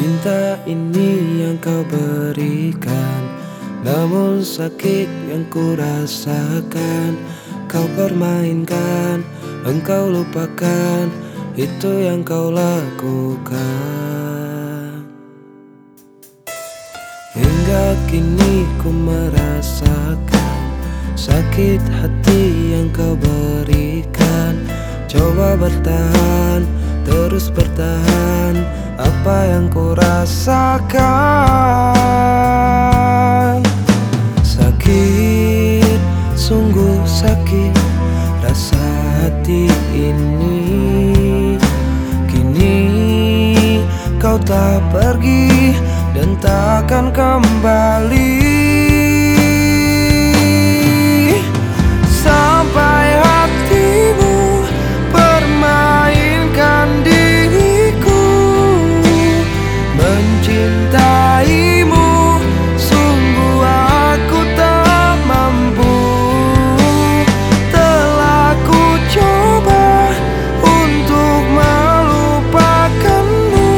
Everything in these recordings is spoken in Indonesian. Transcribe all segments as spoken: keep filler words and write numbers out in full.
Cinta ini yang kau berikan, namun sakit yang ku rasakan. Kau permainkan, engkau lupakan, itu yang kau lakukan. Hingga kini ku merasakan sakit hati yang kau berikan. Coba bertahan, terus bertahan, apa yang ku rasakan. Sakit, sungguh sakit rasa hati ini. Kini kau tak pergi dan takkan kembali. Sampai hatimu permainkan diriku, mencintaimu sungguh aku tak mampu. Telah ku coba untuk melupakanmu,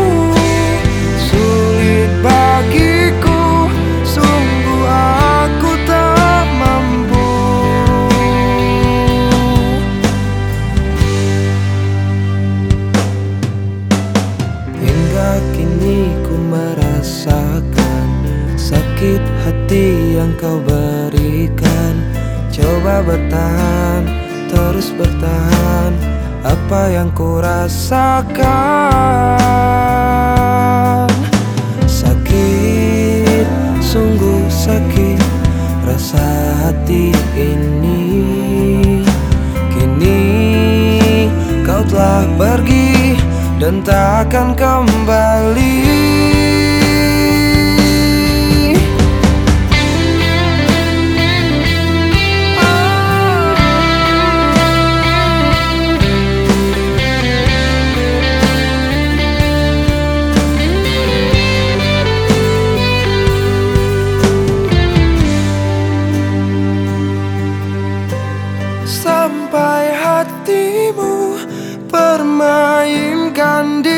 sulit bagiku, sungguh aku tak mampu. Hingga kini ku merasakan sakit hati yang kau berikan. Coba bertahan, terus bertahan, apa yang ku rasakan. Sakit, sungguh sakit rasa hati ini. Kini kau telah pergi dan takkan kembali. Sampai hatimu permainkan diriku,